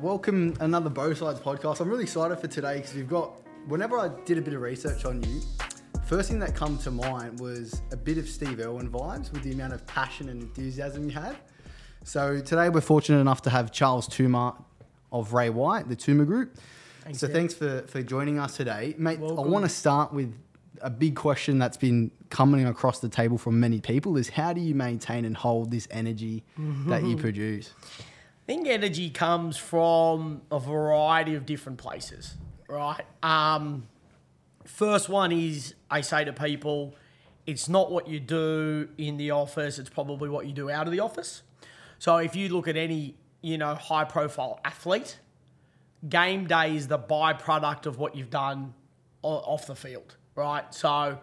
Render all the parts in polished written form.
welcome another Both Sides podcast. I'm really excited for today because whenever I did a bit of research on you, first thing that come to mind was a bit of Steve Irwin vibes with the amount of passion and enthusiasm you had. So today we're fortunate enough to have Charles Toomer of Ray White, the Toomer Group. Thanks for joining us today. Mate, welcome. I want to start with a big question that's been coming across the table from many people is how do you maintain and hold this energy that you produce? I think energy comes from a variety of different places, right? First one is I say to people, it's not what you do in the office, it's probably what you do out of the office. So if you look at any, high profile athlete, game day is the byproduct of what you've done off the field, right? So,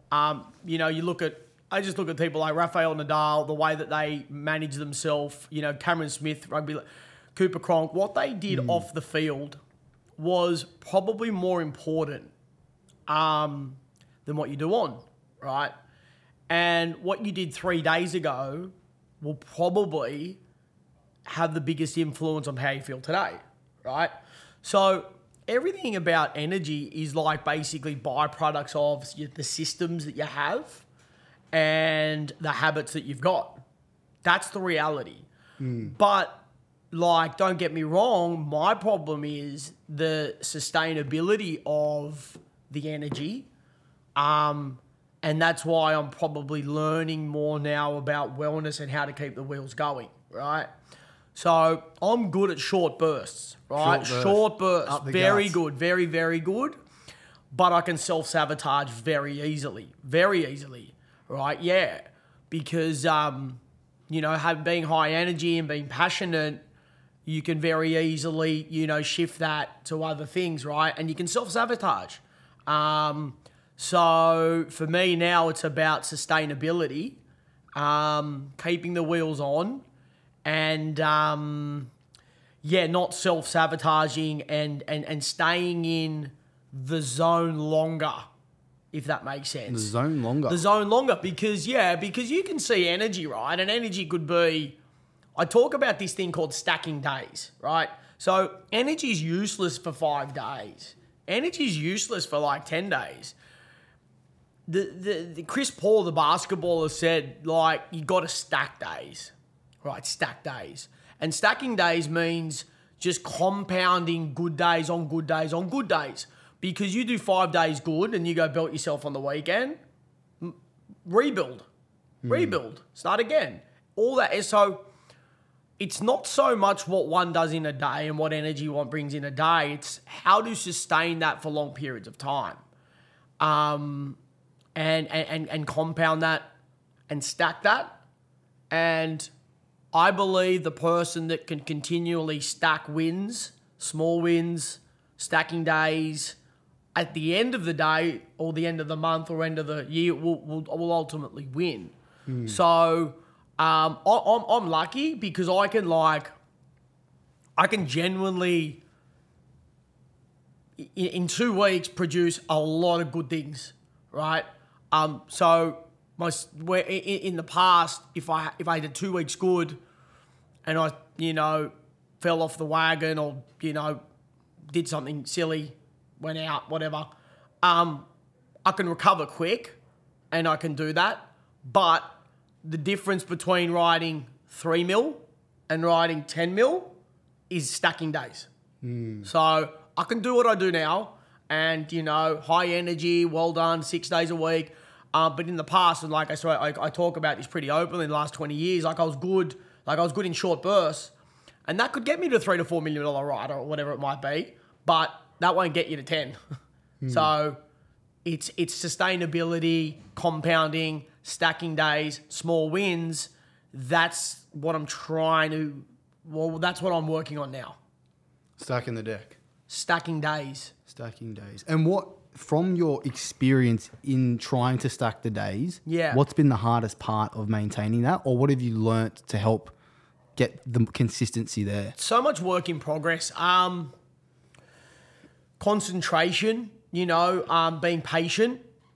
I just look at people like Rafael Nadal, the way that they manage themselves, Cameron Smith, Cooper Cronk, what they did off the field was probably more important than what you do on, right? And what you did 3 days ago will probably have the biggest influence on how you feel today, right? So everything about energy is like basically byproducts of the systems that you have and the habits that you've got. That's the reality. But don't get me wrong, my problem is the sustainability of the energy. And that's why I'm probably learning more now about wellness and how to keep the wheels going, right? So I'm good at short bursts, right? Short bursts, very good, very, very good. But I can self-sabotage very easily, right? Yeah, because, being high energy and being passionate, you can very easily, shift that to other things, right? And you can self-sabotage. So for me now, it's about sustainability, keeping the wheels on, and not self-sabotaging and staying in the zone longer, if that makes sense. The zone longer? The zone longer because you can see energy, right? And energy could be, I talk about this thing called stacking days, right? So energy is useless for 5 days. Energy is useless for 10 days. The Chris Paul, the basketballer, said, you got to stack days. Right, stack days. And stacking days means just compounding good days on good days on good days. Because you do 5 days good and you go belt yourself on the weekend, rebuild, start again. All that. So it's not so much what one does in a day and what energy one brings in a day. It's how to sustain that for long periods of time. And compound that and stack that. And I believe the person that can continually stack wins, small wins, stacking days, at the end of the day or the end of the month or end of the year will ultimately win. So I'm lucky because I can genuinely in 2 weeks produce a lot of good things, right? So in the past, if I did 2 weeks good and I, fell off the wagon or, did something silly, went out, whatever, I can recover quick and I can do that. But the difference between riding 3 mil and riding 10 mil is stacking days. So I can do what I do now and, high energy, well done, 6 days a week. But in the past, and I talk about this pretty openly in the last 20 years, I was good in short bursts, and that could get me to $3 to $4 million ride or whatever it might be, but that won't get you to 10. So it's sustainability, compounding, stacking days, small wins. That's what I'm that's what I'm working on now. Stacking the deck. Stacking days. And what, from your experience in trying to stack the days, what's been the hardest part of maintaining that? Or what have you learnt to help get the consistency there? So much work in progress. Concentration, being patient.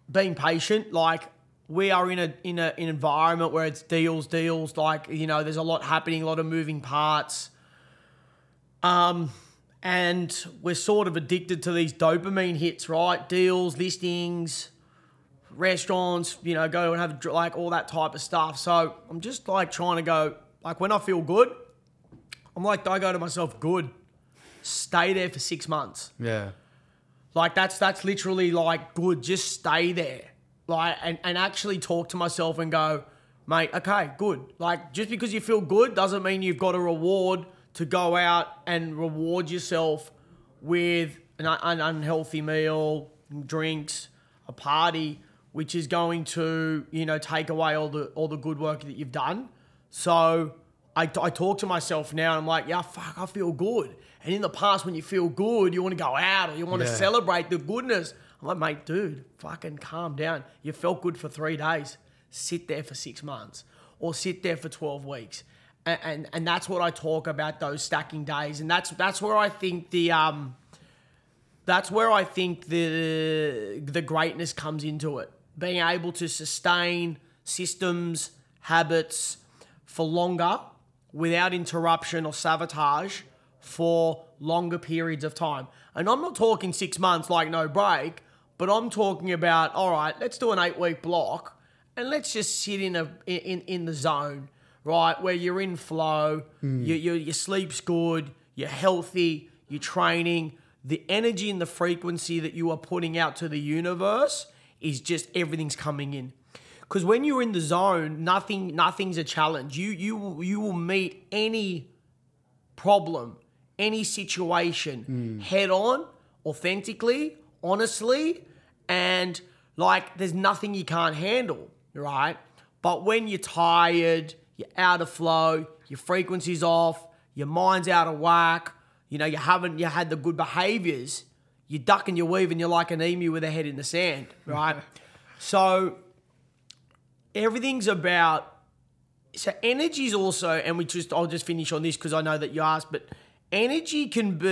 We are in an environment where it's deals. There's a lot happening, a lot of moving parts. And we're sort of addicted to these dopamine hits, right? Deals, listings, restaurants, you know, go and have like all that type of stuff. So I'm just like trying to go, like when I feel good, I'm like, I go to myself, good, stay there for 6 months. Yeah. Like that's literally like good, just stay there. Like and actually talk to myself and go, mate, okay, good. Like just because you feel good doesn't mean you've got a reward to go out and reward yourself with an unhealthy meal, drinks, a party, which is going to, you know, take away all the good work that you've done. So I talk to myself now and I'm like, yeah, fuck, I feel good. And in the past, when you feel good, you want to go out or you want to celebrate the goodness. I'm like, mate, dude, fucking calm down. You felt good for 3 days. Sit there for 6 months or sit there for 12 weeks. And that's what I talk about, those stacking days. And that's where I think the greatness comes into it. Being able to sustain systems, habits for longer without interruption or sabotage for longer periods of time. And I'm not talking 6 months like no break, but I'm talking about, all right, let's do an 8-week block and let's just sit in the zone, right, where you're in flow, your sleep's good, you're healthy, you're training. The energy and the frequency that you are putting out to the universe is just everything's coming in. Because when you're in the zone, nothing's a challenge. You will meet any problem, any situation head on, authentically, honestly, and like there's nothing you can't handle, right? But when you're tired, you're out of flow, your frequency's off, your mind's out of whack, you know, you had the good behaviors, you duck and you weave and you're like an emu with a head in the sand, right? So everything's about, so energy's also, and I'll just finish on this because I know that you asked, but energy's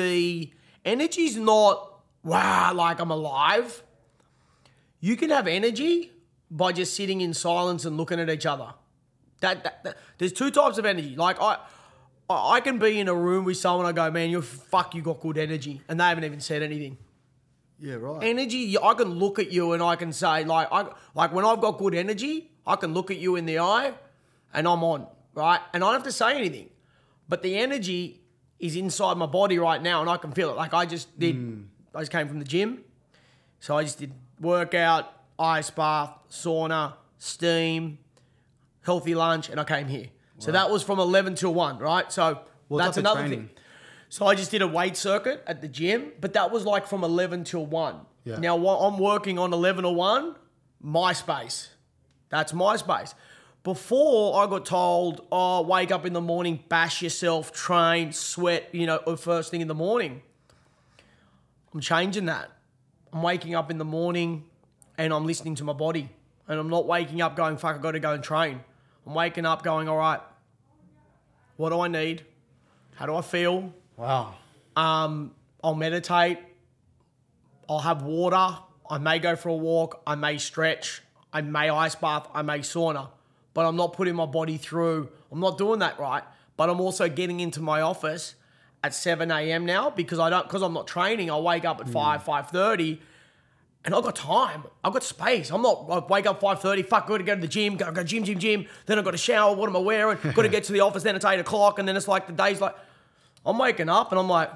not, wow, like I'm alive. You can have energy by just sitting in silence and looking at each other. There's two types of energy. Like I can be in a room with someone, I go, man, you got good energy. And they haven't even said anything. Yeah, right. Energy, I can look at you and I can say, like when I've got good energy, I can look at you in the eye and I'm on, right? And I don't have to say anything. But the energy is inside my body right now and I can feel it. Like I just came from the gym. So I just did workout, ice bath, sauna, steam, healthy lunch, and I came here. So that was from 11 till 1, right? So that's another thing. So I just did a weight circuit at the gym, but that was like from 11 till 1. Yeah. Now I'm working on 11 or 1, MySpace. That's MySpace. Before I got told, wake up in the morning, bash yourself, train, sweat, you know, first thing in the morning. I'm changing that. I'm waking up in the morning and I'm listening to my body. And I'm not waking up going, fuck, I've got to go and train. I'm waking up going, all right, what do I need? How do I feel? Wow. I'll meditate. I'll have water. I may go for a walk. I may stretch. I may ice bath. I may sauna. But I'm not putting my body through. I'm not doing that right. But I'm also getting into my office at 7 a.m. now because I'm not training. I wake up at 5:30. And I've got time. I've got space. I wake up 5:30, fuck, got to go to the gym, go gym. Then I've got to shower, what am I wearing? Got to get to the office, then it's 8 o'clock, and then it's like the day's like, I'm waking up and I'm like,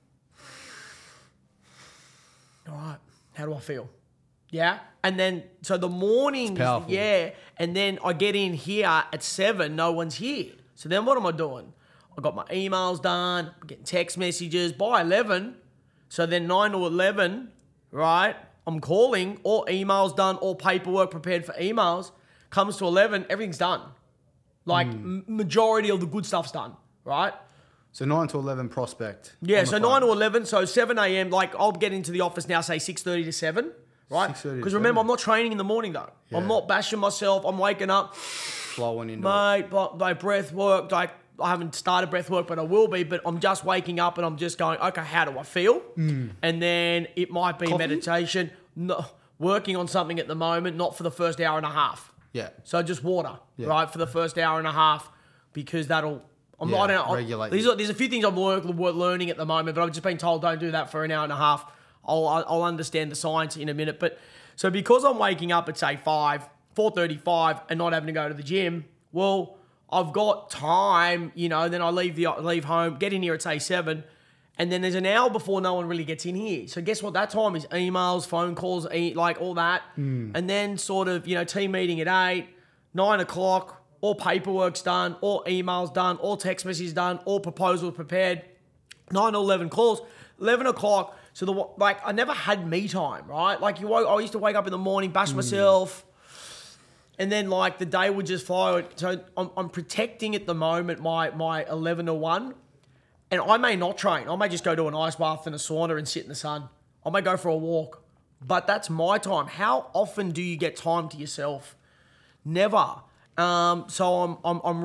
all right, how do I feel? Yeah? And then, so the morning, yeah, and then I get in here at 7, no one's here. So then what am I doing? I got my emails done, I'm getting text messages by 11. So then 9 to 11, right? I'm calling, all emails done, all paperwork prepared for emails. Comes to 11, everything's done. Like majority of the good stuff's done, right? So 9 to 11 prospect. Yeah, so 9 to 11, so 7 a.m. Like I'll get into the office now, say 6:30 to 7, right? Because remember, I'm not training in the morning though. Yeah. I'm not bashing myself. I'm waking up. Flowing into my breath work, like I haven't started breath work, but I will be. But I'm just waking up and I'm just going, okay, how do I feel? And then it might be meditation, working on something at the moment, not for the first hour and a half. Yeah. So just water, right, for the first hour and a half, because I Yeah, don't know. regulate. There's a few things I'm learning at the moment, but I've just been told don't do that for an hour and a half. I'll understand the science in a minute. But so because I'm waking up at say 4:35 and not having to go to the gym, well, I've got time, you know. Then I leave home, get in here at say 7, and then there's an hour before no one really gets in here. So guess what? That time is emails, phone calls, like all that, and then sort of team meeting at 8, 9 o'clock. All paperwork's done, all emails done, all text messages done, all proposals prepared. 9 or 11 calls, 11 o'clock. So I never had me time, right? Like I used to wake up in the morning, bash myself, and then like the day would just fly. So I'm protecting at the moment my 11 to 1, and I may not train. I may just go to an ice bath and a sauna and sit in the sun. I may go for a walk, but that's my time. How often do you get time to yourself? Never. So I'm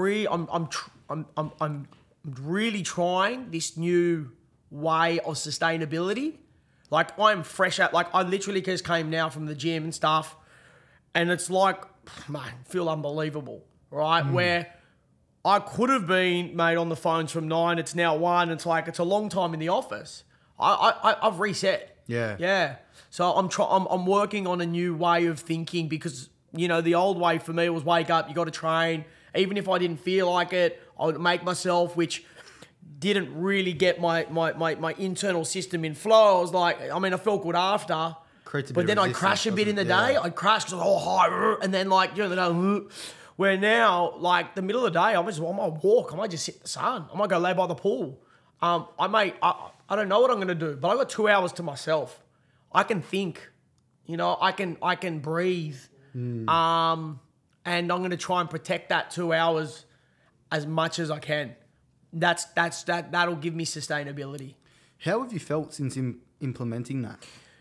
really trying this new way of sustainability. Like I'm fresh out, like I literally just came now from the gym and stuff, and it's like, man, feel unbelievable, right? Where I could have been, mate, on the phones from 9, it's now 1. It's like, it's a long time in the office. I've reset. Yeah. So I'm working on a new way of thinking because, the old way for me was wake up, you got to train. Even if I didn't feel like it, I would make myself, which didn't really get my internal system in flow. I was like, I felt good after. But then I'd crash a bit in the day. I'd crash because I was all high. And then where now, like the middle of the day, I might walk. I might just sit in the sun. I might go lay by the pool. I don't know what I'm going to do, but I've got 2 hours to myself. I can think, I can breathe. And I'm going to try and protect that 2 hours as much as I can. That'll give me sustainability. How have you felt since implementing that?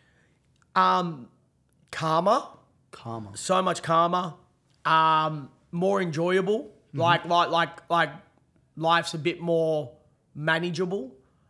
Calmer. So much calmer. More enjoyable. Mm-hmm. Like life's a bit more manageable.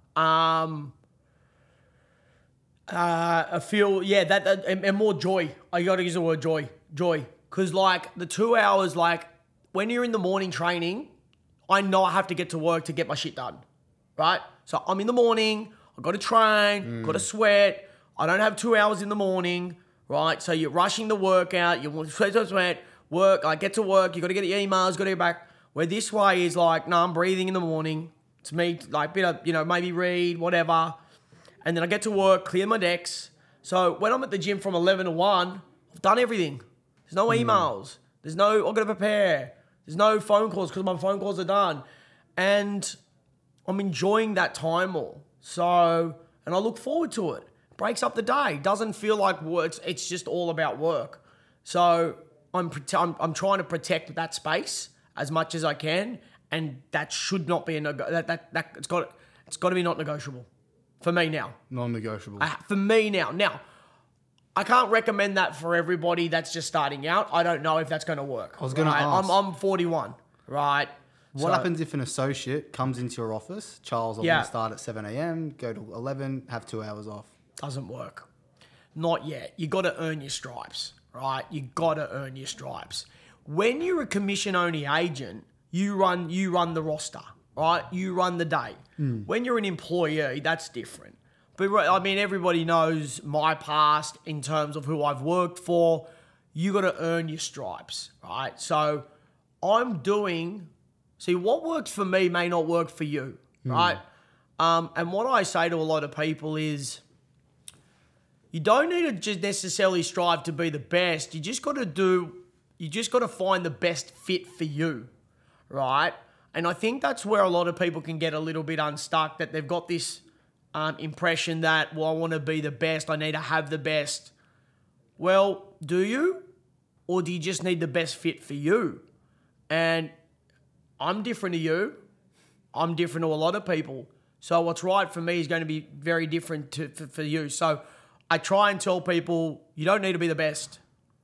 I feel that and more joy. I got to use the word joy. Because like the 2 hours, like when you're in the morning training, I know I have to get to work to get my shit done, right? So I'm in the morning, I've got to train, got to sweat. I don't have 2 hours in the morning, right? So you're rushing the workout, you want to sweat, work, I get to work, you got to get your emails, got to get back. Where this way is like, no, I'm breathing in the morning. It's me, like bit of, maybe read, whatever. And then I get to work, clear my decks. So when I'm at the gym from 11 to 1, I've done everything. There's no emails. I've got to prepare. There's no phone calls because my phone calls are done. And I'm enjoying that time more. So, and I look forward to it. Breaks up the day. Doesn't feel like work. It's just all about work. So I'm trying to protect that space as much as I can. And that should not be it's got to be not negotiable. For me now. Non-negotiable. For me now. Now, I can't recommend that for everybody that's just starting out. I don't know if that's going to work. I was going to ask. I'm 41, right? What happens if an associate comes into your office? Charles, I'm going to start at 7 a.m., go to 11, have 2 hours off. Doesn't work. Not yet. You got to earn your stripes, right? You got to earn your stripes. When you're a commission-only agent, you run the roster, right? You run the day. When you're an employee, that's different. But everybody knows my past in terms of who I've worked for. You got to earn your stripes, right? So what works for me may not work for you, right? And what I say to a lot of people is, you don't need to just necessarily strive to be the best. You just got to find the best fit for you, right? And I think that's where a lot of people can get a little bit unstuck, that they've got this impression that, well, I want to be the best, I need to have the best. Well, do you? Or do you just need the best fit for you? And I'm different to you. I'm different to a lot of people. So what's right for me is going to be very different for you. So I try and tell people, you don't need to be the best,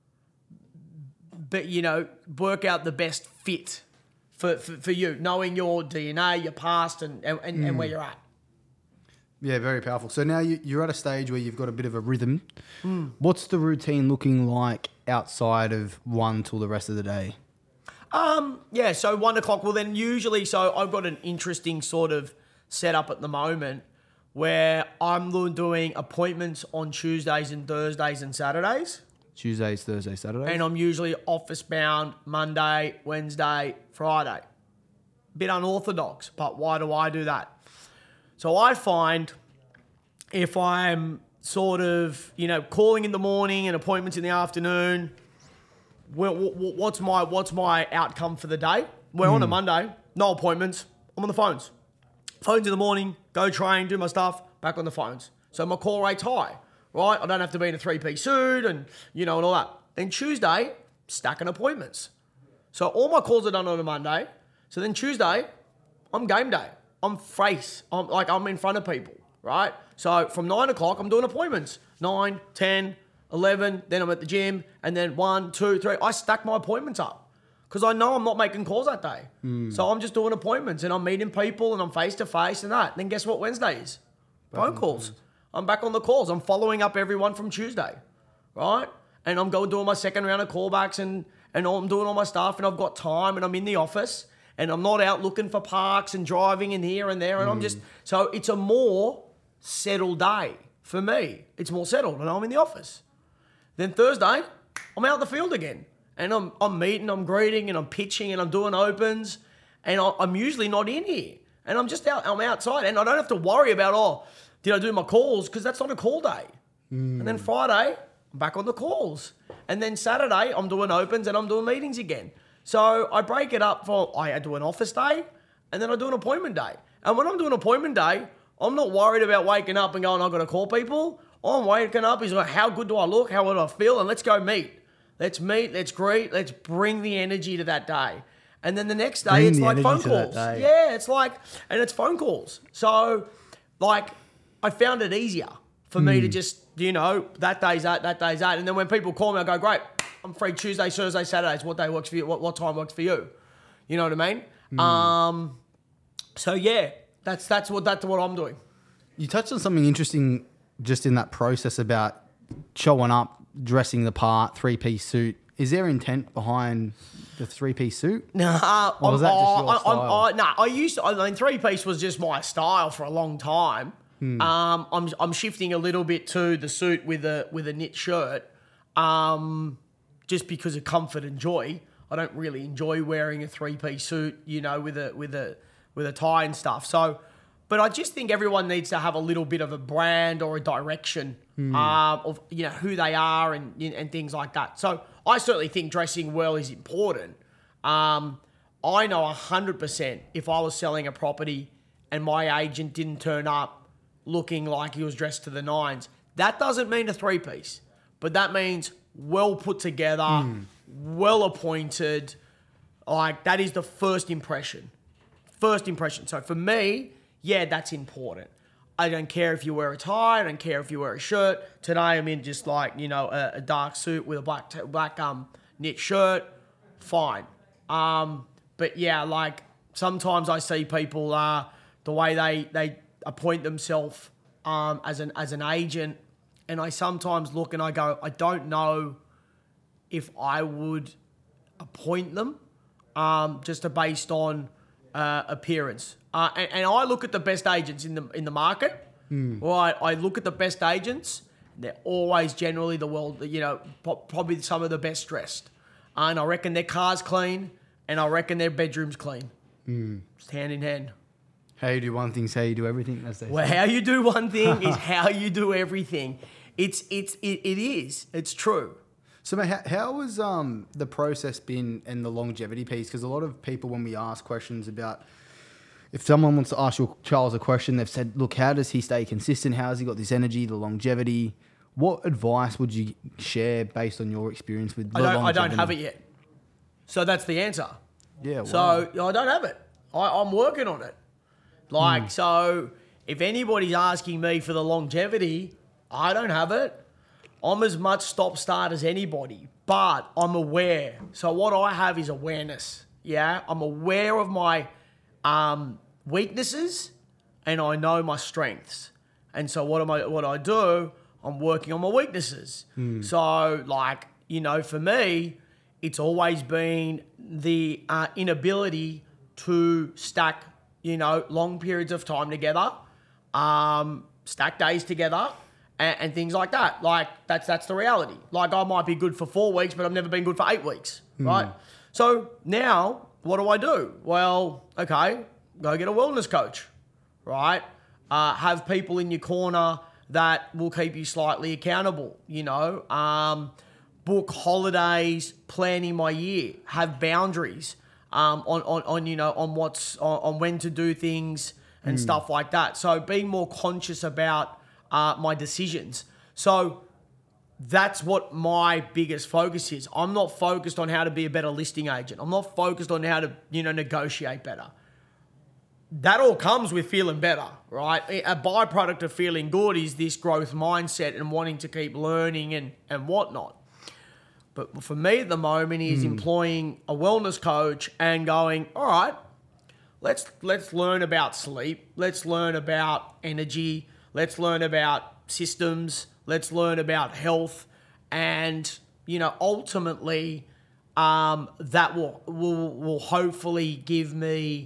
but, work out the best fit for you, knowing your DNA, your past, and where you're at. Yeah, very powerful. So now you're at a stage where you've got a bit of a rhythm. What's the routine looking like outside of 1 till the rest of the day? Yeah, so 1 o'clock. Well, then usually, so I've got an interesting sort of setup at the moment where I'm doing appointments on Tuesdays and Thursdays and Saturdays. Tuesdays, Thursdays, Saturdays. And I'm usually office bound Monday, Wednesday, Friday. Bit unorthodox, but why do I do that? So I find if I'm sort of, calling in the morning and appointments in the afternoon, what's my outcome for the day? We're on a Monday, no appointments, I'm on the phones. Phones in the morning, go train, do my stuff, back on the phones. So my call rate's high, right? I don't have to be in a 3-piece suit and, and all that. Then Tuesday, stacking appointments. So all my calls are done on a Monday. So then Tuesday, I'm game day. I'm face. I'm in front of people, right? So from 9 o'clock, I'm doing appointments. 9, 10, 11, then I'm at the gym, and then 1, 2, 3. I stack my appointments up because I know I'm not making calls that day. So I'm just doing appointments and I'm meeting people and I'm face-to-face and that. Then guess what Wednesday is? Phone calls. I'm back on the calls. I'm following up everyone from Tuesday, right? And I'm going doing my second round of callbacks and I'm doing all my stuff and I've got time and I'm in the office and I'm not out looking for parks and driving in here and there and I'm just... So it's a more settled day for me. It's more settled and I'm in the office. Then Thursday, I'm out in the field again. And I'm meeting, I'm greeting, and I'm pitching, and I'm doing opens. And I'm usually not in here. And I'm just out, I'm outside. And I don't have to worry about, did I do my calls? Because that's not a call day. And then Friday, I'm back on the calls. And then Saturday, I'm doing opens and I'm doing meetings again. So I break it up I do an office day, and then I do an appointment day. And when I'm doing appointment day, I'm not worried about waking up and going, I've got to call people. I'm waking up is how good do I look? How would I feel? And let's go meet. Let's meet, let's greet, let's bring the energy to that day. And then the next day, it's like phone calls. Yeah, it's like, and it's phone calls. So, I found it easier for me to just, that day's that, that day's that. And then when people call me, I go, great, I'm free Tuesday, Thursday, Saturdays. What day works for you? What time works for you? You know what I mean? So, yeah, that's what I'm doing. You touched on something interesting just in that process about showing up, dressing the part, 3-piece suit. Is there intent behind the 3-piece suit? Nah, or was that just your style? I mean, 3-piece was just my style for a long time. I'm shifting a little bit to the suit with a knit shirt, just because of comfort and joy. I don't really enjoy wearing a 3-piece suit, with a tie and stuff. So, but I just think everyone needs to have a little bit of a brand or a direction of who they are and things like that. So I certainly think dressing well is important. I know 100% if I was selling a property and my agent didn't turn up looking like he was dressed to the nines, that doesn't mean a 3-piece, but that means well put together, well appointed. That is the first impression. So for me, yeah, that's important. I don't care if you wear a tie. I don't care if you wear a shirt. Today I'm in just a dark suit with a black knit shirt. Fine. But yeah, sometimes I see people the way they appoint themselves as an agent, and I sometimes look and I go, I don't know if I would appoint them just based on appearance. And I look at the best agents in the market. Right, I look at the best agents. They're always generally the world, probably some of the best dressed. And I reckon their car's clean, and I reckon their bedroom's clean. Just hand in hand. How you do one thing is how you do everything. Well, how you do one thing is how you do everything. It is. It's true. So, mate, how has the process been and the longevity piece? Because a lot of people, when we ask questions about, if someone wants to ask your Charles a question, they've said, look, how does he stay consistent? How has he got this energy, the longevity? What advice would you share based on your experience with the longevity? I don't have it yet. So that's the answer. Yeah, wow. So I don't have it. I'm working on it. So if anybody's asking me for the longevity, I don't have it. I'm as much stop-start as anybody, but I'm aware. So what I have is awareness, yeah? I'm aware of my weaknesses, and I know my strengths. And so what I do, I'm working on my weaknesses. So, for me, it's always been the inability to stack, long periods of time together, stack days together, and things like that. Like, that's the reality. Like, I might be good for 4 weeks, but I've never been good for 8 weeks, right? So now, what do? Well, okay, go get a wellness coach, right? Have people in your corner that will keep you slightly accountable, book holidays, planning my year, have boundaries on when to do things and stuff like that. So being more conscious about my decisions. So that's what my biggest focus is. I'm not focused on how to be a better listing agent. I'm not focused on how to, negotiate better. That all comes with feeling better, right? A byproduct of feeling good is this growth mindset and wanting to keep learning and whatnot. But for me at the moment is employing a wellness coach and going, all right, let's learn about sleep. Let's learn about energy. Let's learn about systems. Let's learn about health. And, ultimately, that will hopefully give me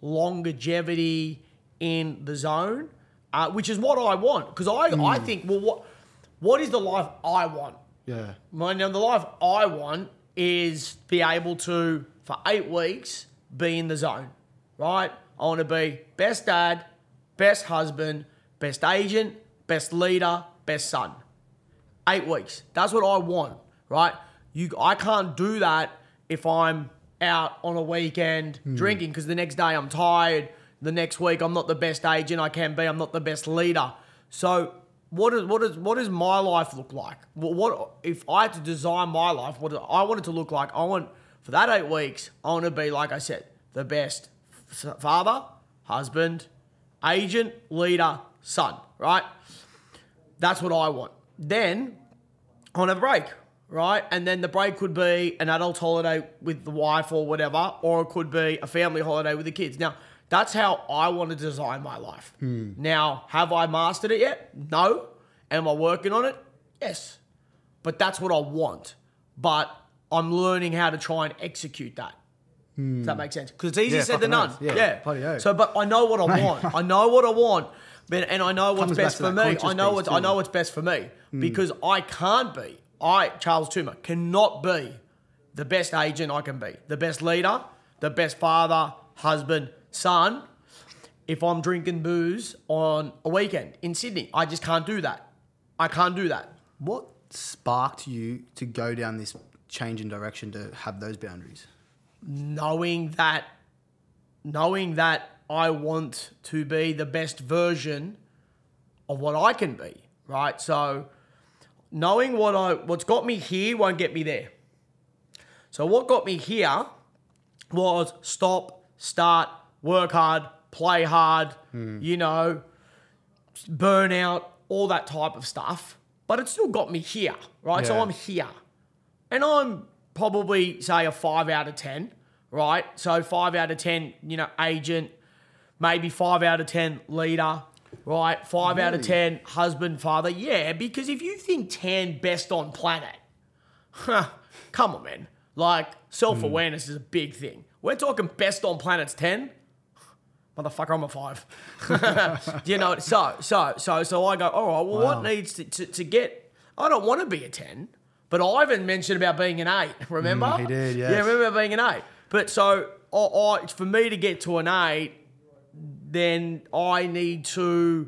longevity in the zone, which is what I want. Because I think, well, what is the life I want? Yeah. Now, the life I want is be able to, for 8 weeks, be in the zone, right? I want to be best dad, best husband, best agent, best leader, best son. 8 weeks. That's what I want, right? I can't do that if I'm out on a weekend drinking, because the next day I'm tired. The next week I'm not the best agent I can be. I'm not the best leader. So what does my life look like? What if I had to design my life? What do I want it to look like? I want, for that 8 weeks, I want to be, like I said, the best father, husband, agent, leader, son, right? That's what I want. Then I want a break, right? And then the break could be an adult holiday with the wife or whatever, or it could be a family holiday with the kids. Now, that's how I want to design my life. Now, have I mastered it yet? No. Am I working on it? Yes. But that's what I want. But I'm learning how to try and execute that. Does that make sense? Because it's easier said than done. Yeah. So, but I know what I want. I know what I want, and I know what's best for me. I know what's best for me because I can't be. Charles Toomer, cannot be the best agent I can be, the best leader, the best father, husband, son, if I'm drinking booze on a weekend in Sydney. I just can't do that. I can't do that. What sparked you to go down this change in direction to have those boundaries? Knowing that I want to be the best version of what I can be, right? So knowing what's got me here won't get me there. So what got me here was stop, start, work hard, play hard, burn out, all that type of stuff. But it still got me here, right? Yeah. So I'm here. And I'm probably, say, a 5 out of 10, right? So 5 out of 10, agent, maybe 5 out of 10 leader, right? 5 out of 10 husband, father. Yeah, because if you think 10 best on planet, come on, man. Like, self-awareness is a big thing. We're talking best on planet's 10. Motherfucker, I'm a 5. So I go, all right, well, what needs to get... I don't want to be a 10, but Ivan mentioned about being an 8, remember? He did, yes. Yeah, remember being an 8. But so, for me to get to an 8, then I need to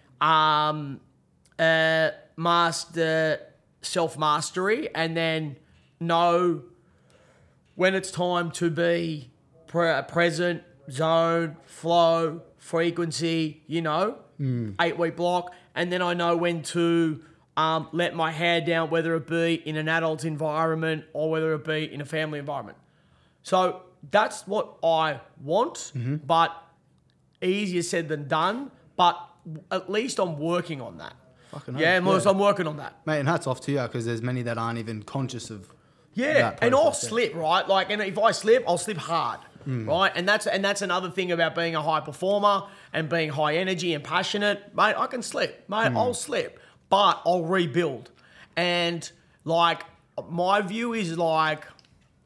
master self-mastery and then know when it's time to be present, zone, flow, frequency, 8-week block. And then I know when to let my hair down, whether it be in an adult environment or whether it be in a family environment. So that's what I want, but easier said than done. But at least I'm working on that. I'm working on that. Mate, and hats off to you because there's many that aren't even conscious of that and I'll slip, right? Like, and if I slip, I'll slip hard. Right, and that's another thing about being a high performer and being high energy and passionate, mate. I can slip, mate. I'll slip, but I'll rebuild. And like my view is like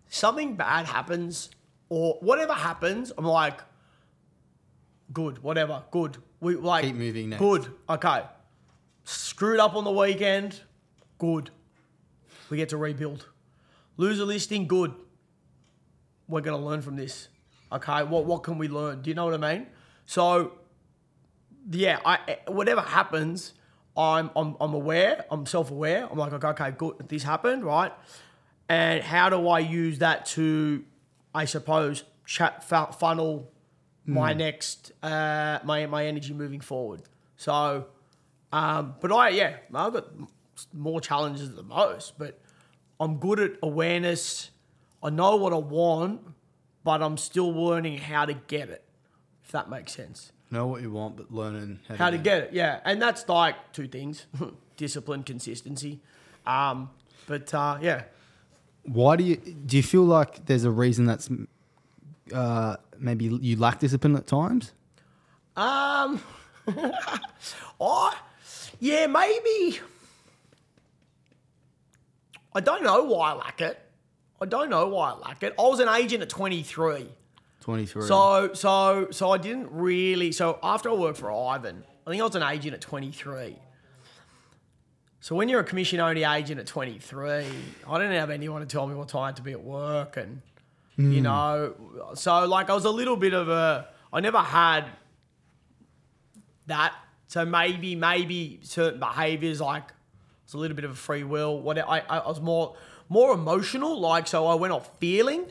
something bad happens or whatever happens, I'm like, good, whatever, good. We like Keep moving next. Good, okay. Screwed up on the weekend, good. We get to rebuild. Lose a listing, good. We're gonna learn from this. Okay, what can we learn? Do you know what I mean? So, yeah, whatever happens, I'm aware. I'm self-aware. I'm like, okay, good. This happened, right? And how do I use that to, I suppose, funnel my next my energy moving forward? So, but I've got more challenges than most, but I'm good at awareness. I know what I want, but I'm still learning how to get it, if that makes sense. Know what you want, but learning How to get it, yeah. And that's like two things, discipline, consistency. Yeah. Why do you feel like there's a reason that's maybe you lack discipline at times? Yeah, maybe. I don't know why I lack it. I was an agent at 23. 23. So I didn't really. So after I worked for Ivan, I think I was an agent at 23. So when you're a commission-only agent at 23, I didn't have anyone to tell me what time I had to be at work, and you know, so like I was a little bit of I never had that. So maybe certain behaviours, like it's a little bit of a free will. What I was more emotional, like, so I went off feeling.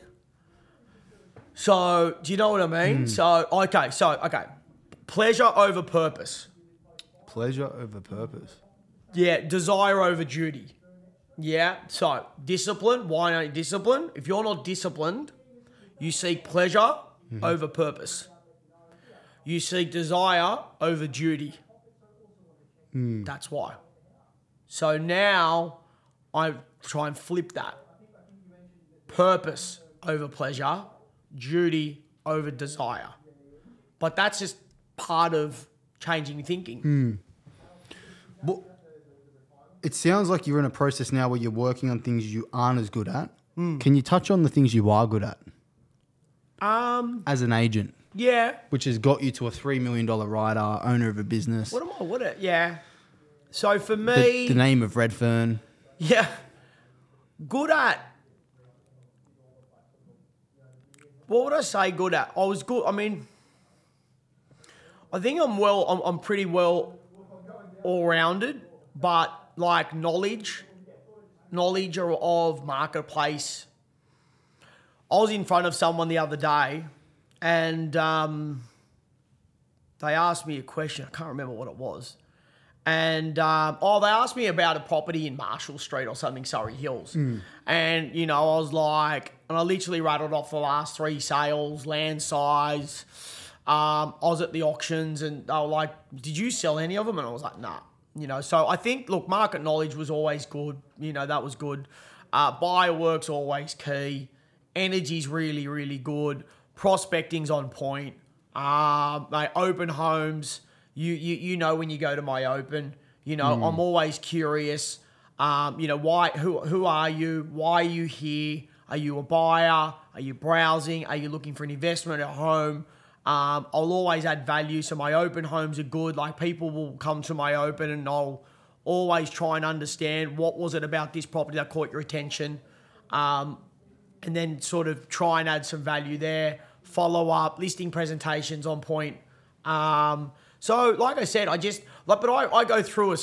So do you know what I mean? So okay, pleasure over purpose. Pleasure over purpose. Yeah, desire over duty. Yeah, so discipline. Why not discipline? If you're not disciplined, you seek pleasure over purpose. You seek desire over duty. That's why. So now I try and flip that. Purpose over pleasure, duty over desire. But that's just part of changing thinking. Well, it sounds like you're in a process now where you're working on things you aren't as good at. Can you touch on the things you are good at? As an agent. Yeah. Which has got you to a $3 million rider, owner of a business. Yeah. So for me... The name of Redfern. Yeah. Good at... What would I say good at? I was good... I mean... I think I'm pretty well all-rounded, but like knowledge of marketplace. I was in front of someone the other day and they asked me a question. I can't remember what it was. And, they asked me about a property in Marshall Street or something, Surrey Hills. And, you know, I was like, and I literally rattled off the last 3 sales, land size. I was at the auctions and they were like, did you sell any of them? And I was like, nah. You know, so I think, look, market knowledge was always good. You know, that was good. Buyer work's always key. Energy's really, really good. Prospecting's on point. My open homes, you know when you go to my open, you know, I'm always curious. You know, who are you? Why are you here? Are you a buyer? Are you browsing? Are you looking for an investment at home? I'll always add value, so my open homes are good. Like, people will come to my open and I'll always try and understand what was it about this property that caught your attention, and then sort of try and add some value there. Follow up, listing presentations on point. So, like I said, I go through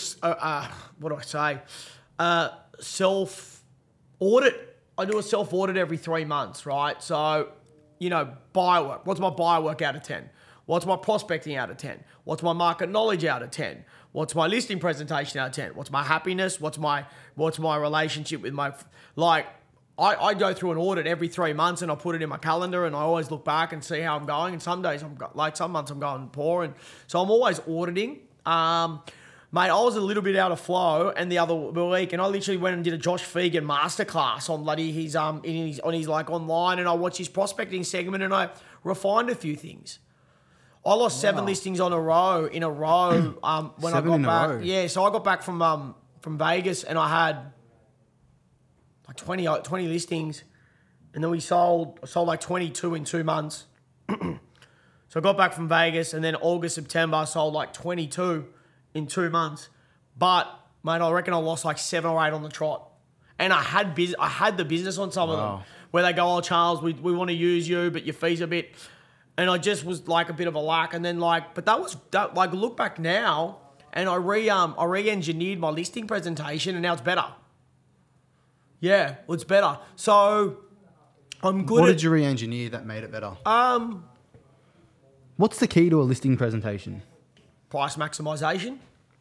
self-audit. I do a self-audit every 3 months, right? So, you know, buyer work. What's my buyer work out of 10? What's my prospecting out of 10? What's my market knowledge out of 10? What's my listing presentation out of 10? What's my happiness? What's my relationship with my... Like, I go through an audit every 3 months and I put it in my calendar and I always look back and see how I'm going. And some days, some months I'm going poor. And so I'm always auditing. Mate, I was a little bit out of flow and the other week, and I literally went and did a Josh Fegan masterclass on bloody his like online, and I watched his prospecting segment and I refined a few things. I lost 7 listings in a row when I got back. Yeah, so I got back from Vegas and I had like 20 listings, and then I sold like 22 in 2 months. So I got back from Vegas, and then August, September, I sold like 22 in 2 months. But, mate, I reckon I lost like 7 or 8 on the trot. And I had the business on some of them, where they go, oh, Charles, we want to use you, but your fees a bit. And I just was like a bit of a lack. And then but like look back now, and I re-engineered my listing presentation, and now it's better. Yeah, well, it's better. So I'm good. What did you re-engineer that made it better? What's the key to a listing presentation? Price maximization.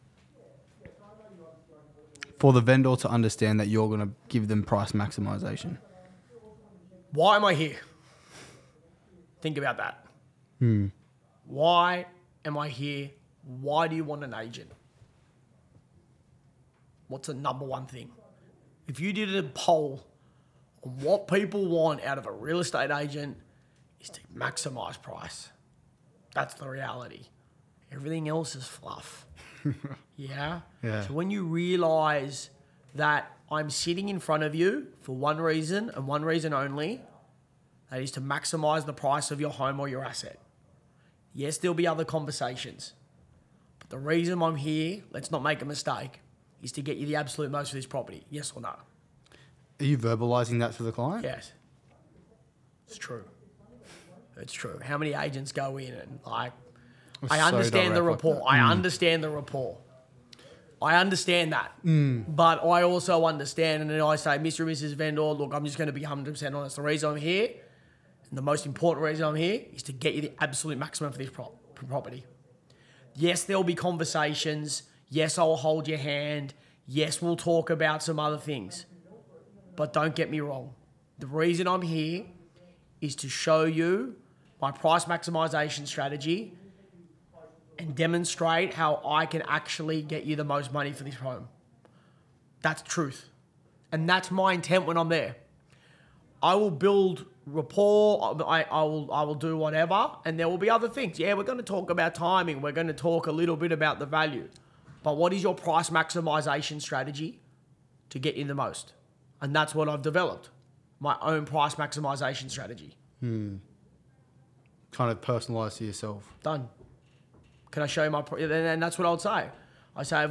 For the vendor to understand that you're going to give them price maximization. Why am I here? Think about that. Why am I here? Why do you want an agent? What's the number one thing? If you did a poll on what people want out of a real estate agent, is to maximize price. That's the reality. Everything else is fluff. Yeah? So when you realize that I'm sitting in front of you for one reason and one reason only, that is to maximize the price of your home or your asset. Yes, there'll be other conversations. But the reason I'm here, let's not make a mistake, is to get you the absolute most for this property. Yes or no? Are you verbalizing that to the client? Yes. It's true. It's true. How many agents go in and like, I understand the rapport. I understand the rapport. I understand that. But I also understand, and then I say, Mr. and Mrs. Vendor, look, I'm just going to be 100% honest. The reason I'm here, and the most important reason I'm here, is to get you the absolute maximum for this property. Yes, there'll be conversations. Yes, I'll hold your hand. Yes, we'll talk about some other things. But don't get me wrong. The reason I'm here is to show you my price maximization strategy and demonstrate how I can actually get you the most money for this home. That's truth. And that's my intent when I'm there. I will build rapport, I will do whatever, and there will be other things. Yeah, we're going to talk about timing. We're going to talk a little bit about the value. But what is your price maximization strategy to get you the most? And that's what I've developed. My own price maximization strategy. Kind of personalized to yourself. Done. Can I show you my... And that's what I would say. I say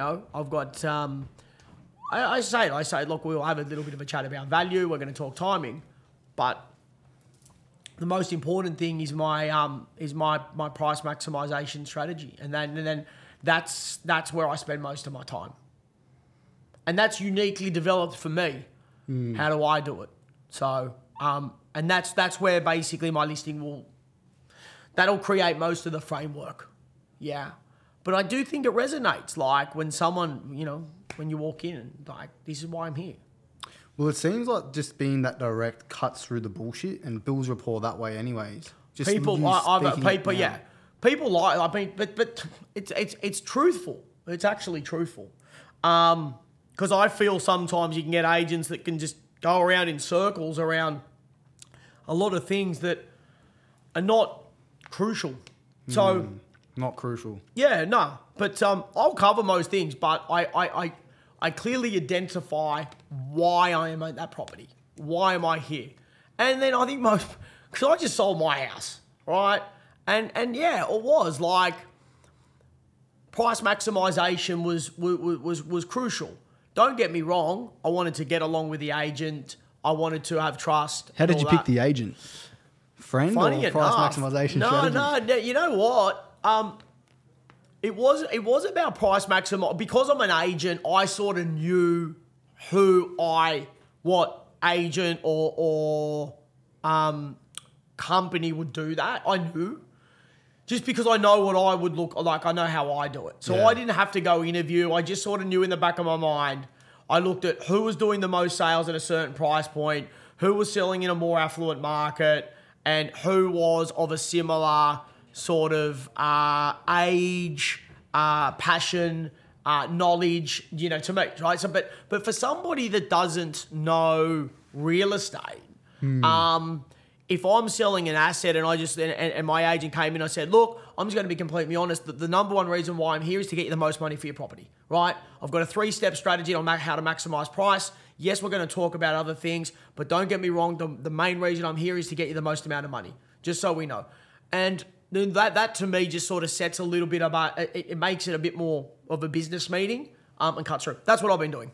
I say, look, we'll have a little bit of a chat about value. We're going to talk timing. But the most important thing is my price maximization strategy. And then that's where I spend most of my time. And that's uniquely developed for me. How do I do it? So, and that's where basically my listing that'll create most of the framework. Yeah. But I do think it resonates. Like when someone, when you walk in and like, this is why I'm here. Well, it seems like just being that direct cuts through the bullshit and builds rapport that way Just people like, people like, I mean, but it's truthful. It's actually truthful. Because I feel sometimes you can get agents that can just go around in circles around a lot of things that are not crucial. So... Not crucial. Yeah, no. But I'll cover most things, but I clearly identify why I am at that property. Why am I here? And then I think because I just sold my house, right? And yeah, it was like price maximization was crucial. Don't get me wrong. I wanted to get along with the agent. I wanted to have trust. How did you pick the agent? Friend Funny or price maximization strategy? No. You know what? It was about price maximization. Because I'm an agent, I sort of knew what agent or company would do that. I knew. Just because I know what I would look like, I know how I do it. So I didn't have to go interview. I just sort of knew in the back of my mind. I looked at who was doing the most sales at a certain price point, who was selling in a more affluent market, and who was of a similar sort of age, passion, knowledge, to me, right? So, but for somebody that doesn't know real estate, if I'm selling an asset and my agent came in, I said, look, I'm just going to be completely honest. The number one reason why I'm here is to get you the most money for your property, right? I've got a 3-step strategy on how to maximize price. Yes, we're going to talk about other things, but don't get me wrong. The main reason I'm here is to get you the most amount of money, just so we know. And then that to me just sort of sets a little bit about, it makes it a bit more of a business meeting and cuts through. That's what I've been doing.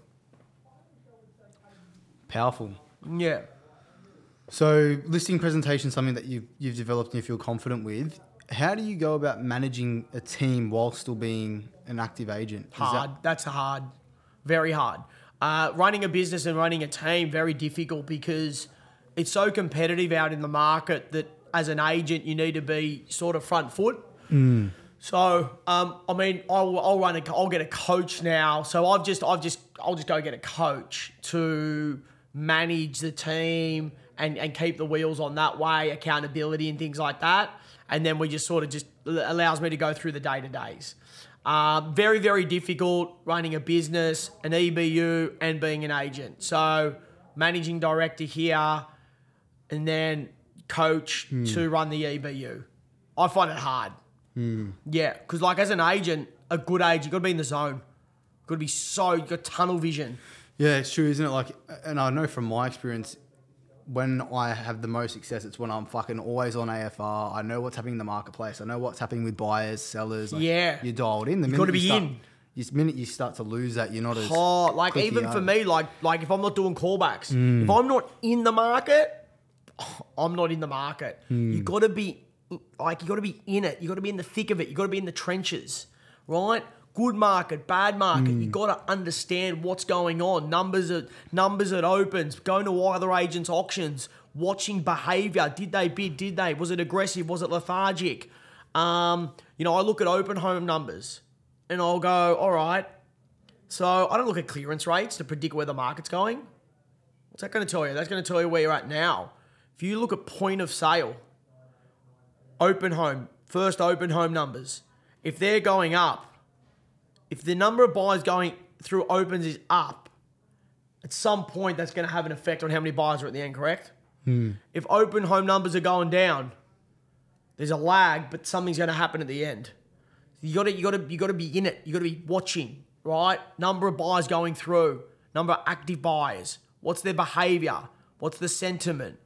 Powerful. Yeah. So listing presentation is something that you've developed and you feel confident with. How do you go about managing a team while still being an active agent? That's hard. Very hard. Running a business and running a team, very difficult because it's so competitive out in the market that as an agent, you need to be sort of front foot. So, I mean, I'll get a coach now. So I'll just go get a coach to manage the team and keep the wheels on that way, accountability and things like that. And then we just allows me to go through the day-to-days. Very, very difficult running a business, an EBU, and being an agent. So managing director here and then coach to run the EBU. I find it hard. Yeah, because like as an agent, a good agent, you've got to be in the zone. You've got tunnel vision. Yeah, it's true, isn't it? Like, and I know from my experience, when I have the most success, it's when I'm fucking always on AFR. I know what's happening in the marketplace. I know what's happening with buyers, sellers. Like, yeah. You're dialed in. You've got to be in. The minute you start to lose that, you're not as... like even for me, like if I'm not doing callbacks, if I'm not in the market, I'm not in the market. You got to be in it. You got to be in the thick of it. You got to be in the trenches, right? Good market, bad market. You got to understand what's going on. Numbers at opens, going to other agents' auctions, watching behaviour. Did they bid? Was it aggressive? Was it lethargic? I look at open home numbers and I'll go, all right. So I don't look at clearance rates to predict where the market's going. What's that going to tell you? That's going to tell you where you're at now. If you look at point of sale, first open home numbers, if they're going up, if the number of buyers going through opens is up, at some point that's going to have an effect on how many buyers are at the end, correct? If open home numbers are going down, there's a lag, but something's going to happen at the end. You got to be in it. You got to be watching, right? Number of buyers going through, number of active buyers. What's their behavior? What's the sentiment?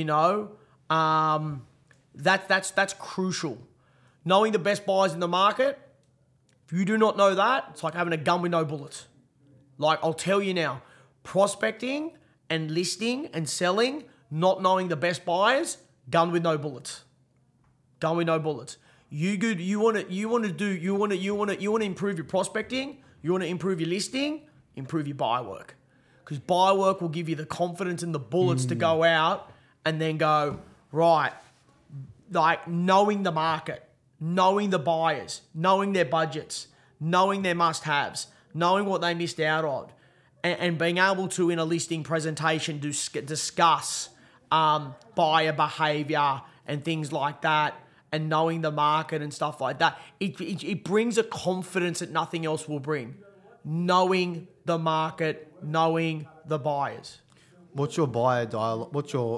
That's crucial. Knowing the best buyers in the market. If you do not know that, it's like having a gun with no bullets. Like, I'll tell you now, prospecting and listing and selling, not knowing the best buyers, gun with no bullets. Gun with no bullets. You want to improve your prospecting, you want to improve your listing, improve your buy work. Because buy work will give you the confidence and the bullets to go out and then go, right, like knowing the market, knowing the buyers, knowing their budgets, knowing their must-haves, knowing what they missed out on, and being able to, in a listing presentation, discuss buyer behaviour and things like that, and knowing the market and stuff like that. It brings a confidence that nothing else will bring. Knowing the market, knowing the buyers. What's your buyer dialogue? What's your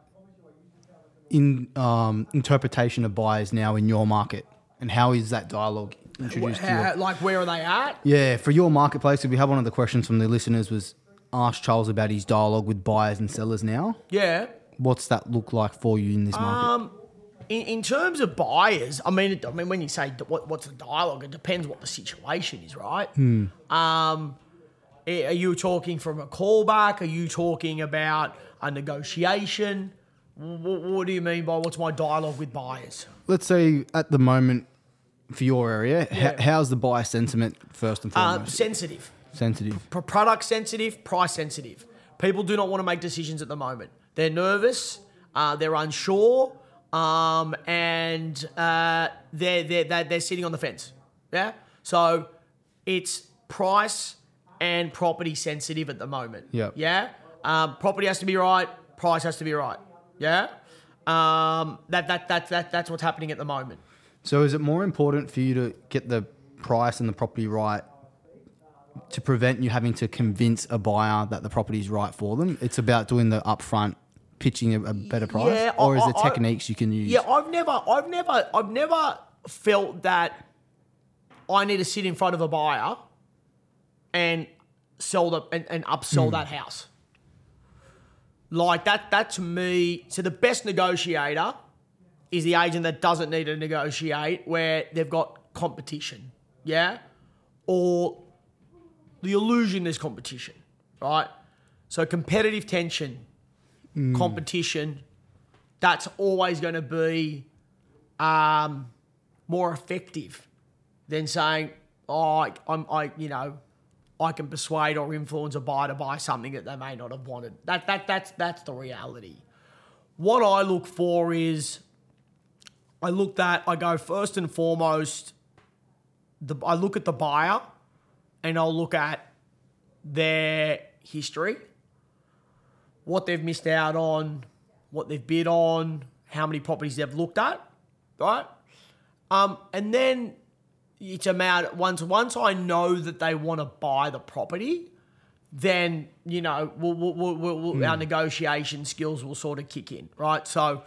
interpretation of buyers now in your market, and how is that dialogue introduced to you? Like, where are they at? Yeah, for your marketplace, we have one of the questions from the listeners was ask Charles about his dialogue with buyers and sellers now. Yeah. What's that look like for you in this market? In terms of buyers, I mean, when you say what's the dialogue, it depends what the situation is, right? Are you talking from a callback? Are you talking about a negotiation? What do you mean by what's my dialogue with buyers? Let's say at the moment for your area, how's the buyer sentiment first and foremost? Sensitive. Product sensitive, price sensitive. People do not want to make decisions at the moment. They're nervous, they're unsure, and they're sitting on the fence. Yeah. So it's price and property sensitive at the moment. Yep. Yeah. Property has to be right. Price has to be right. Yeah. That's what's happening at the moment. So is it more important for you to get the price and the property right to prevent you having to convince a buyer that the property is right for them? It's about doing the upfront pitching a better price, or is there techniques you can use? Yeah, I've never felt that I need to sit in front of a buyer and sell and upsell that house. Like that to me. So the best negotiator is the agent that doesn't need to negotiate, where they've got competition, yeah, or the illusion there's competition, right? So competitive tension, competition, that's always going to be more effective than saying, I can persuade or influence a buyer to buy something that they may not have wanted. That's the reality. What I look for is, I go first and foremost, I look at the buyer and I'll look at their history, what they've missed out on, what they've bid on, how many properties they've looked at, right? And then it's about once I know that they want to buy the property, then our negotiation skills will sort of kick in, right? So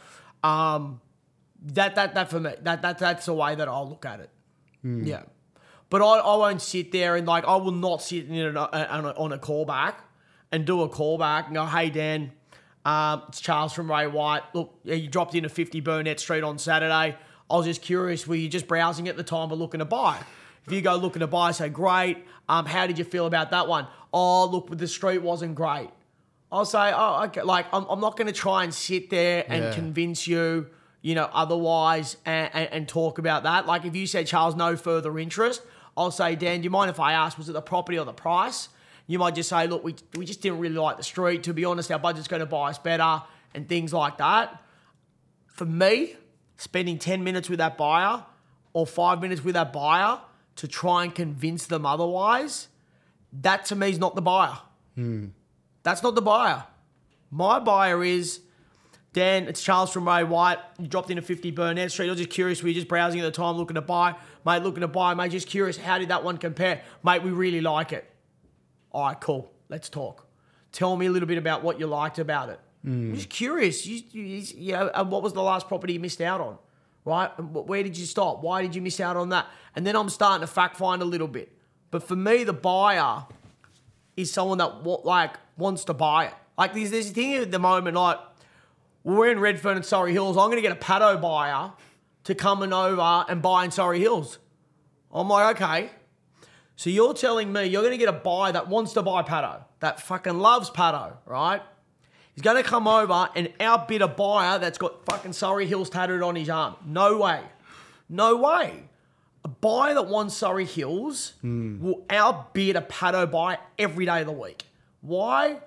that for me, that's the way that I'll look at it. Yeah, but I won't sit there and I will not sit on a callback and do a callback and go, hey Dan, it's Charles from Ray White. Look, you dropped in a 50 Burnett Street on Saturday. I was just curious, were you just browsing at the time or looking to buy? If you go looking to buy, say, great. How did you feel about that one? Oh, look, the street wasn't great. I'll say, oh, okay. I'm not going to try and sit there and convince you, otherwise and talk about that. Like if you said, Charles, no further interest, I'll say, Dan, do you mind if I ask, was it the property or the price? You might just say, look, we just didn't really like the street. To be honest, our budget's going to buy us better and things like that. For me, spending 10 minutes with that buyer or 5 minutes with that buyer to try and convince them otherwise, that to me is not the buyer. That's not the buyer. My buyer is, Dan, it's Charles from Ray White. You dropped in a 50 Burnett Street. I was just curious, were you just browsing at the time looking to buy? Mate, looking to buy. Mate, just curious, how did that one compare? Mate, we really like it. All right, cool. Let's talk. Tell me a little bit about what you liked about it. I'm just curious. What was the last property you missed out on, right? Where did you stop? Why did you miss out on that? And then I'm starting to fact find a little bit. But for me, the buyer is someone that wants to buy it. Like there's this thing at the moment, like we're in Redfern and Surrey Hills. I'm going to get a Paddo buyer to come over and buy in Surrey Hills. I'm like, okay. So you're telling me you're going to get a buyer that wants to buy Paddo, that fucking loves Paddo, right? He's going to come over and outbid a buyer that's got fucking Surrey Hills tattooed on his arm. No way. No way. A buyer that wants Surrey Hills will outbid a Paddo buyer every day of the week. Why?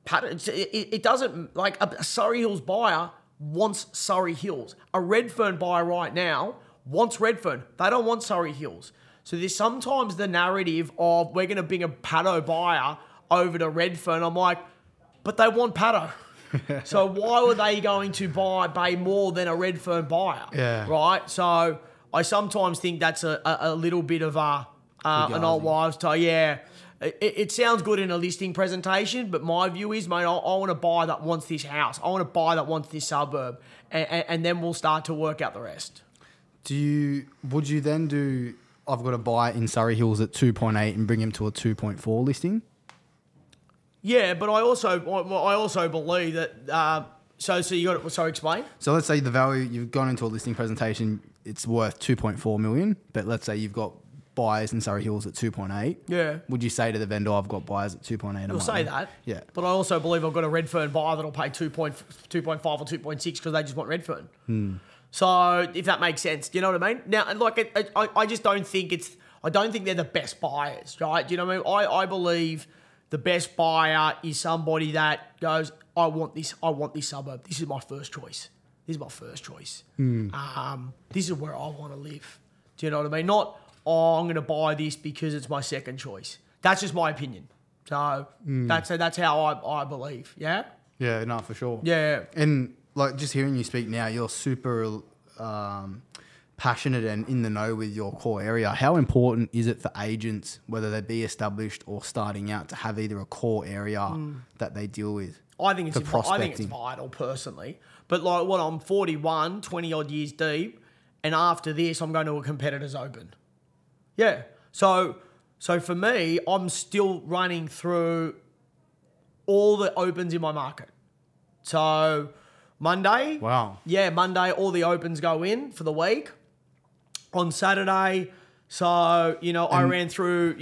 It doesn't, like a Surrey Hills buyer wants Surrey Hills. A Redfern buyer right now wants Redfern. They don't want Surrey Hills. So there's sometimes the narrative of we're going to bring a Paddo buyer over to Redfern. I'm like, but they want Paddo. So why were they going to pay more than a Redfern buyer? Yeah. Right? So I sometimes think that's a little bit of an old wives' tale. Yeah. It sounds good in a listing presentation, but my view is, mate, I want to buy that wants this house. I want to buy that wants this suburb. And then we'll start to work out the rest. Would you then do, I've got to buy in Surrey Hills at 2.8 and bring him to a 2.4 listing? Yeah, but I also believe that. So you got it. Sorry, explain. So let's say the value you've gone into a listing presentation, it's worth 2.4 million, but let's say you've got buyers in Surrey Hills at 2.8. Yeah. Would you say to the vendor, I've got buyers at 2.8? You'll say that. Yeah. But I also believe I've got a Redfern buyer that'll pay 2.5 or 2.6 because they just want Redfern. So if that makes sense, do you know what I mean? Now, I just don't think I don't think they're the best buyers, right? Do you know what I mean? I believe the best buyer is somebody that goes, I want this suburb. This is my first choice. This is my first choice. This is where I want to live. Do you know what I mean? Not, I'm going to buy this because it's my second choice. That's just my opinion. So that's how I believe. Yeah? Yeah, no, for sure. Yeah. And like just hearing you speak now, you're super passionate and in the know with your core area. How important is it for agents, whether they be established or starting out, to have either a core area that they deal with? I think it's For prospecting. vital personally. But like, what, I'm 41, 20 odd years deep, and after this, I'm going to a competitors open. Yeah. So for me, I'm still running through all the opens in my market. So Monday. Wow. Yeah, Monday, all the opens go in for the week. On Saturday, so, I ran through,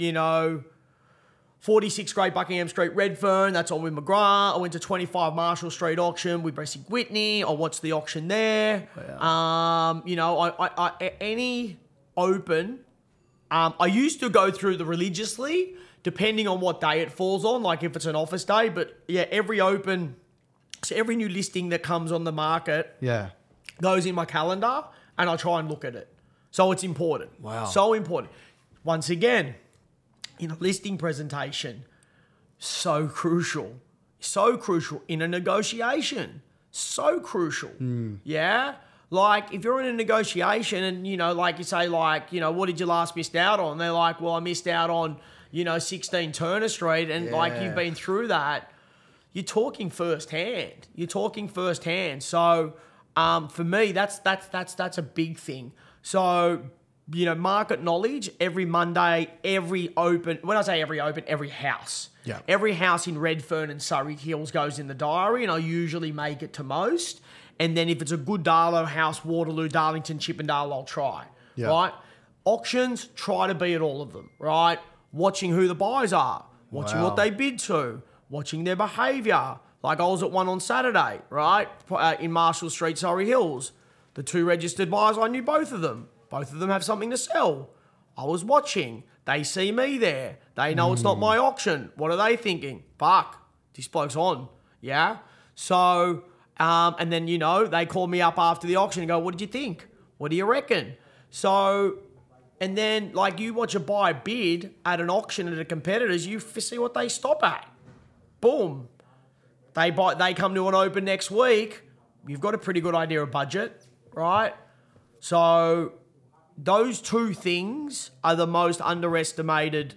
46 Great Buckingham Street, Redfern. That's all with McGrath. I went to 25 Marshall Street auction with Bressy Whitney. I watched the auction there. Wow. Any open, I used to go through the religiously, depending on what day it falls on, like if it's an office day. But yeah, every open, so every new listing that comes on the market Yeah. goes in my calendar, and I try and look at it. So it's important. Wow. So important. Once again, listing presentation, so crucial. So crucial in a negotiation. So crucial. Yeah? Like, if you're in a negotiation and, like you say, like, what did you last missed out on? They're like, well, I missed out on, 16 Turner Street. And like, you've been through that. You're talking firsthand. So, for me, that's a big thing. So, market knowledge, every Monday, every open, when I say every open, every house. Yeah. Every house in Redfern and Surrey Hills goes in the diary, and I usually make it to most. And then if it's a good Darlow house, Waterloo, Darlington, Chippendale, I'll try. Yeah. Right? Auctions, try to be at all of them, right? Watching who the buyers are, watching what they bid to, watching their behaviour. Like I was at one on Saturday, right? In Marshall Street, Surrey Hills. The two registered buyers, I knew both of them. Both of them have something to sell. I was watching. They see me there. They know it's not my auction. What are they thinking? Fuck, this bloke's on. Yeah? So, and then, they call me up after the auction and go, what did you think? What do you reckon? So, and then, like, you watch a buyer bid at an auction at a competitor's, you see what they stop at. Boom. They come to an open next week. You've got a pretty good idea of budget, right? So those two things are the most underestimated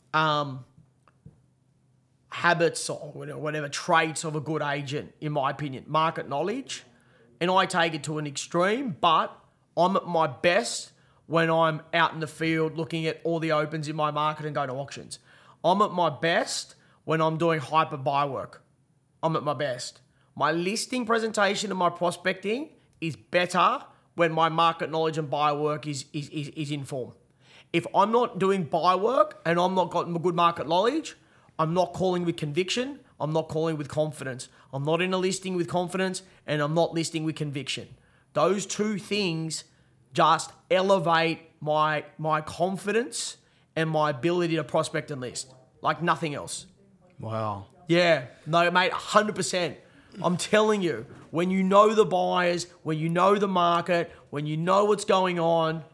habits or whatever traits of a good agent, in my opinion. Market knowledge, and I take it to an extreme, but I'm at my best when I'm out in the field looking at all the opens in my market and going to auctions. I'm at my best when I'm doing hyper buy work. I'm at my best. My listing presentation and my prospecting is better when my market knowledge and buy work is in form. If I'm not doing buy work and I'm not got good market knowledge, I'm not calling with conviction, I'm not calling with confidence. I'm not in a listing with confidence, and I'm not listing with conviction. Those two things just elevate my confidence and my ability to prospect and list like nothing else. Wow. Yeah, no, mate, 100%. I'm telling you, when you know the buyers, when you know the market, when you know what's going on,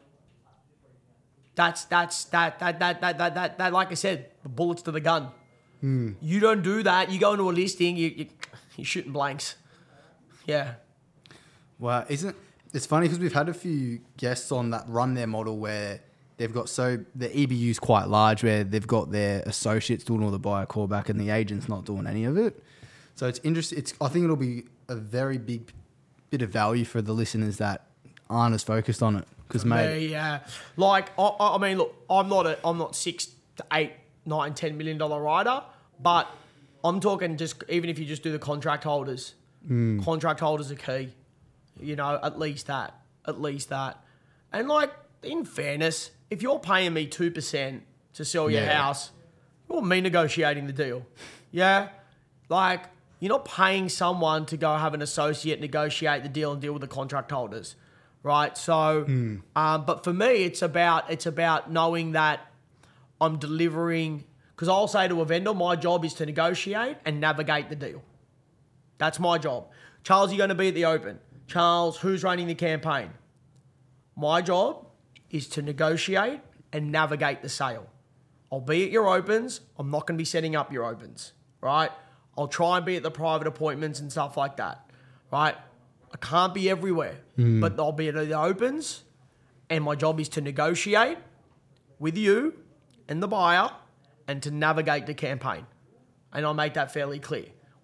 that like I said, the bullets to the gun. You don't do that. You go into a listing, you're shooting blanks. Yeah. Wow, it's funny because we've had a few guests on that run their model where they've got the EBU's quite large, where they've got their associates doing all the buyer callback and the agent's not doing any of it. So it's interesting. I think it'll be a very big bit of value for the listeners that aren't as focused on it. Because yeah, like I mean, look, I'm not $6 to $8, $9, $10 million rider, but I'm talking just even if you just do the contract holders. Contract holders are key. At least that. And like, in fairness, if you're paying me 2% to sell your house, you're me negotiating the deal. Yeah? Like, you're not paying someone to go have an associate negotiate the deal and deal with the contract holders. Right? So, but for me, it's about knowing that I'm delivering, because I'll say to a vendor, my job is to negotiate and navigate the deal. That's my job. Charles, you're going to be at the open. Charles, who's running the campaign? My job is to negotiate and navigate the sale. I'll be at your opens. I'm not going to be setting up your opens, right? I'll try and be at the private appointments and stuff like that, right? I can't be everywhere, but I'll be at the opens, and my job is to negotiate with you and the buyer and to navigate the campaign. And I'll make that fairly clear.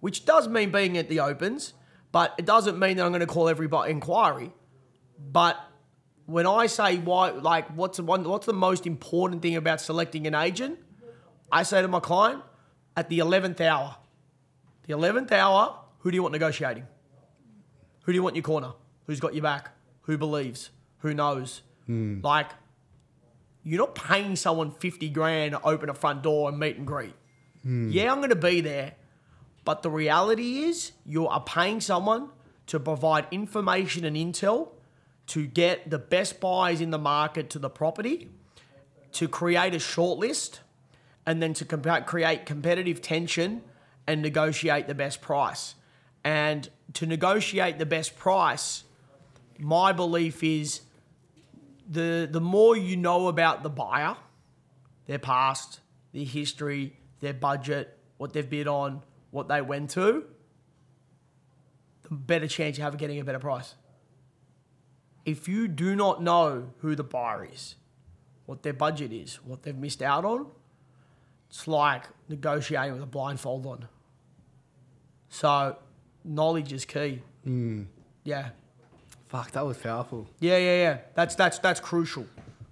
which does mean being at the opens, but it doesn't mean that I'm going to call every inquiry. But when I say why, like, what's the most important thing about selecting an agent, I say to my client, at the 11th hour, who do you want negotiating? Who do you want in your corner? Who's got your back? Who believes? Who knows? Like, you're not paying someone 50 grand to open a front door and meet and greet. Yeah, I'm going to be there. But the reality is you are paying someone to provide information and intel to get the best buyers in the market to the property, to create a shortlist, and then to create competitive tension and negotiate the best price. And to negotiate the best price, my belief is the more you know about the buyer, their past, their history, their budget, what they've bid on, what they went to, the better chance you have of getting a better price. If you do not know who the buyer is, what their budget is, what they've missed out on, it's like negotiating with a blindfold on. So knowledge is key. Yeah. Fuck, that was powerful. Yeah. That's crucial.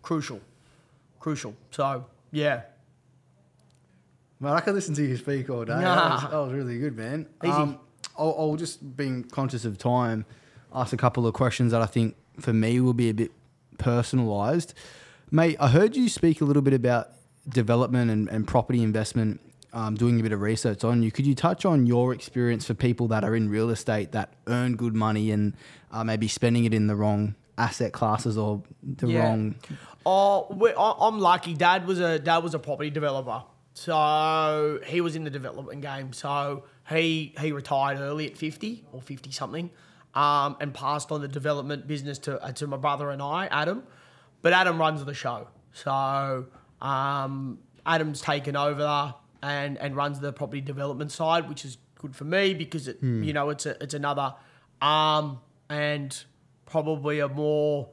So, yeah. Man, I could listen to you speak all day. Nah. That was really good, man. Easy. I'll just, being conscious of time, ask a couple of questions that I think for me will be a bit personalised. Mate, I heard you speak a little bit about development and property investment, doing a bit of research on you. Could you touch on your experience for people that are in real estate that earn good money and maybe spending it in the wrong asset classes or the wrong... I'm lucky. Dad was a property developer. So he was in the development game. So he retired early at 50 or 50 something, and passed on the development business to my brother and I, Adam. But Adam runs the show. So Adam's taken over and runs the property development side, which is good for me because it's another arm and probably a more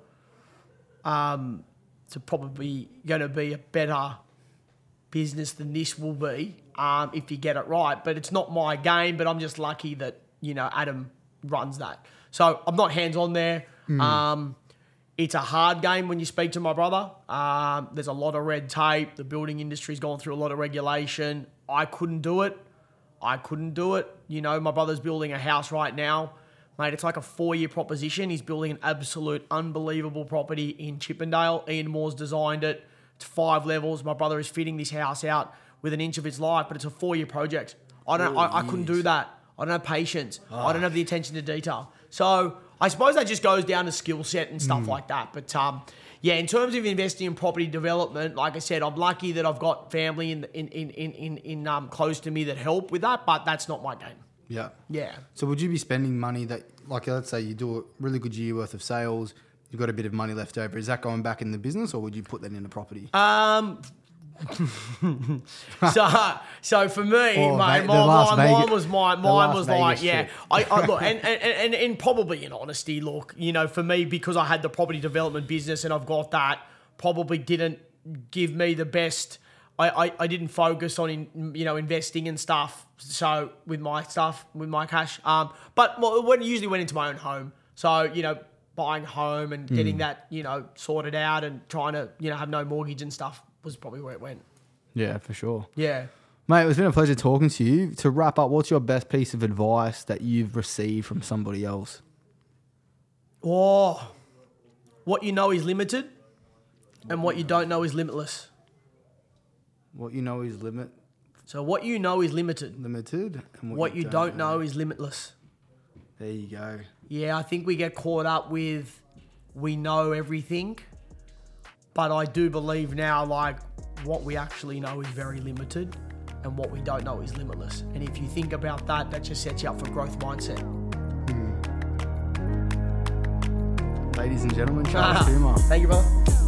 it's probably going to be a better business than this will be if you get it right. But it's not my game, but I'm just lucky that, Adam runs that. So I'm not hands-on there. It's a hard game when you speak to my brother. There's a lot of red tape. The building industry's gone through a lot of regulation. I couldn't do it. My brother's building a house right now. Mate, it's like a 4-year proposition. He's building an absolute unbelievable property in Chippendale. Ian Moore's designed it. It's 5 levels. My brother is fitting this house out with an inch of its life, but it's a 4-year project. I couldn't do that. I don't have patience. I don't have the attention to detail. So I suppose that just goes down to skill set and stuff like that. But in terms of investing in property development, like I said, I'm lucky that I've got family in close to me that help with that, but that's not my game. Yeah. Yeah. So would you be spending money that, like, let's say you do a really good year worth of sales, you've got a bit of money left over. Is that going back in the business, or would you put that in the property? So for me, mine was like, yeah. I look, and probably in honesty, look, for me, because I had the property development business and I've got that, probably didn't give me the best. I didn't focus on investing and stuff. So with my cash, but usually went into my own home. So buying home and getting that sorted out and trying to have no mortgage and stuff was probably where it went. Yeah, for sure. Yeah. Mate, it's been a pleasure talking to you. To wrap up, what's your best piece of advice that you've received from somebody else? Oh, what you know is limited and what you don't know is limitless. What you know is So what you know is limited. Limited. And what you don't know is limitless. There you go. Yeah, I think we get caught up with we know everything. But I do believe now, like, what we actually know is very limited and what we don't know is limitless. And if you think about that, that just sets you up for growth mindset. Ladies and gentlemen, Charles Kumar. Thank you, brother.